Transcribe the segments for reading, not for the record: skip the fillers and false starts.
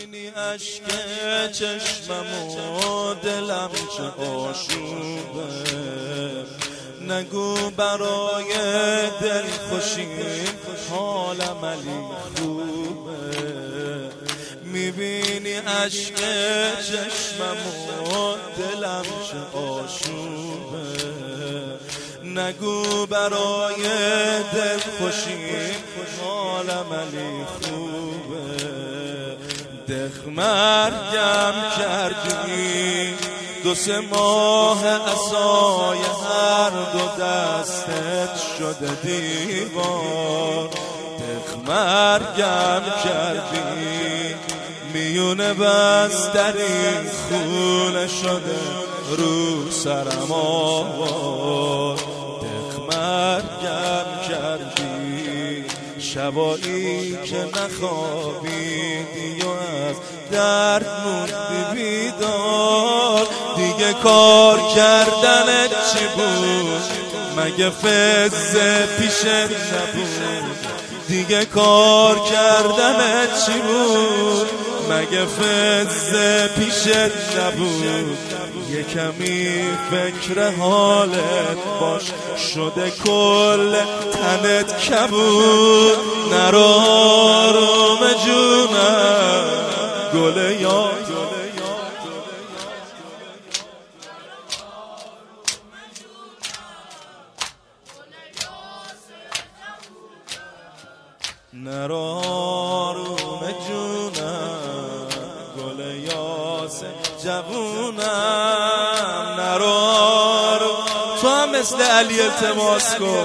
میبینی اشک چشمم و دلم چه آشوبه، نگو برای دل خوشی حالم علی خوبه. میبینی اشک چشمم و دلم چه آشوبه، نگو برای دل خوشی حالم علی خوبه. دخ مرگم کردی 2-3 ماه عصای هر دو دستت شده دیوار. دخ مرگم کردی میونه بستری خونه شده رو سرم آوار. دخ مرگم کردی شبایی که نخوابیدی و از درد موندی بیدار. دیگه کار کردنت چی بود مگه فزه پیشت نبود؟ دیگه کار کردنت چی بود مگه فزه پیشت نبود؟ یه کمی فکر حالت باش شده کل تنت کبود. نرو آروم جونم گل یا نرو آروم جونم گل یاس جوونم. نرو آروم تو هم مثل علی التماس کن.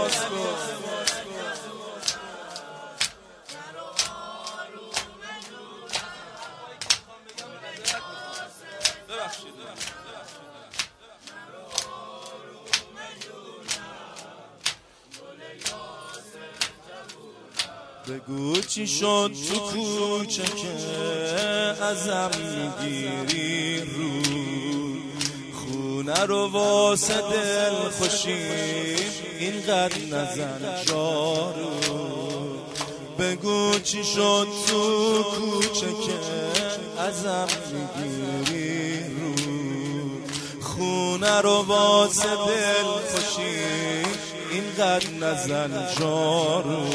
بگو چی شد تو کوچه که ازم میگیری رو خونه رو واسه دل خوشیم اینقدر نزن جارو. بگو چی شد تو کوچه که ازم میگیری رو خونه رو واسه دل خوشیم اینقدر نزن جارو.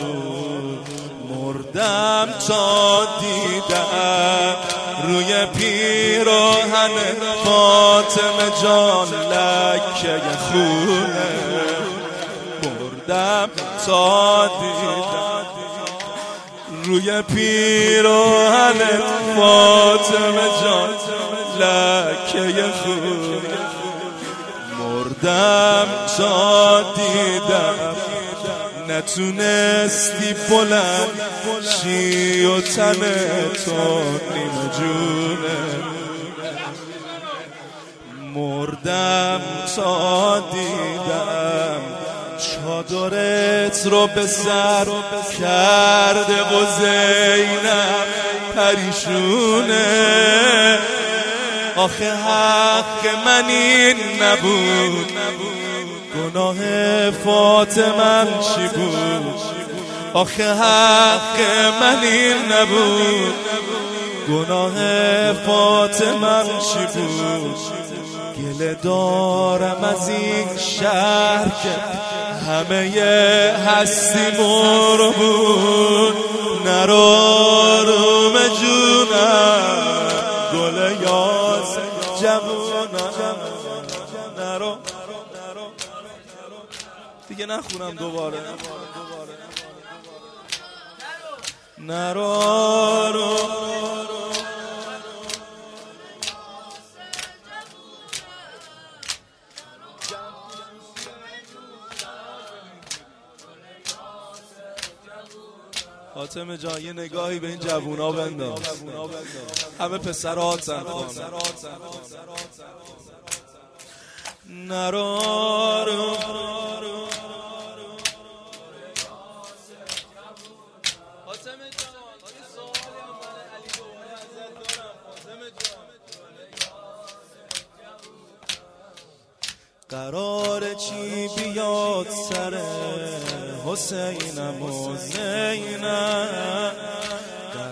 مردم تا دیدم روی پیراهن فاطمه جان لکه خونه. مردم تا دیدم روی پیراهن فاطمه جان لکه خونه. مردم تا دیدم نتونستی بلند شی و تن تو نیمه جونه. مردم تا دیدم چادرت رو به سر کرده و زینب پریشونه. آخه حق من این نبود گناه فاطمه چی بود؟ آخه حق من این نبود گناه فاطمه چی بود؟ گله دارم از این شهر که همه هستی مرو بود. نرو آروم جونم گل یاس جوونم. نرو دیگه نخونم دوباره. نرو آروم فاطمه جان یه نگاهی به این جوونا بنداز. همه پسرات زن خانم. نرو آروم قرار چی بیاد سر حسینم و زینب؟ قرار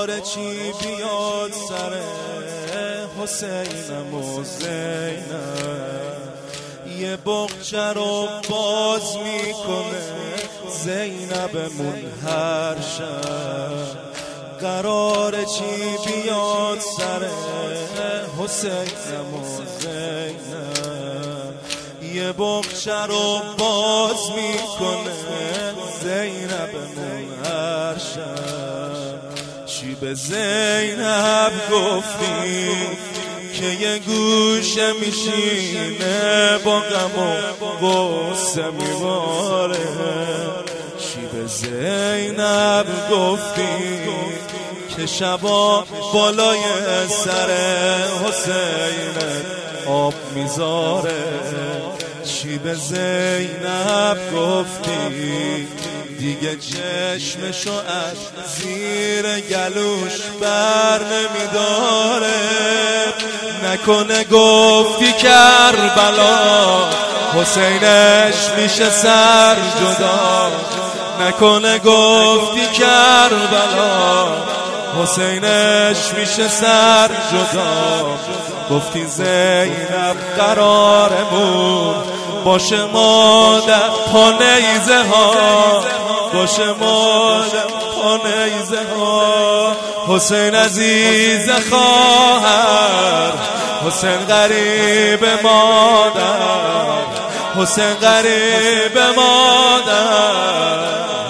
قراره چی بیاد سر حسینم و زینب، یه بغچه رو باز میکنه زینبمون هر شب. قراره چی بیاد سر حسینم و زینب، یه بغچه رو باز میکنه زینبمون هر شب. چی به زینب گفتی که یه گوشه میشینه با غم و غصه میباره؟ چی به زینب گفتی که شبا بالای سر حسین آب میذاره؟ چی به زینب گفتی دیگه چشمشو از زیر گلوش بر نمیداره؟ نکنه گفتی کربلا حسینش میشه سر جدا؟ نکنه گفتی کربلا حسینش میشه سر جدا؟ گفتی زینب قرارمون باشه مادر پا نیزه ها، باشه مادر پا نیزه ها. حسین عزیز خواهر، حسین غریب مادر، حسین غریب مادر،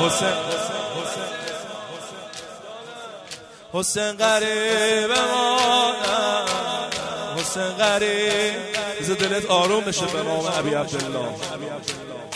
حسین غریب مادر، حسین غریب. بذار دلت آروم بشه به نام ابی عبدالله.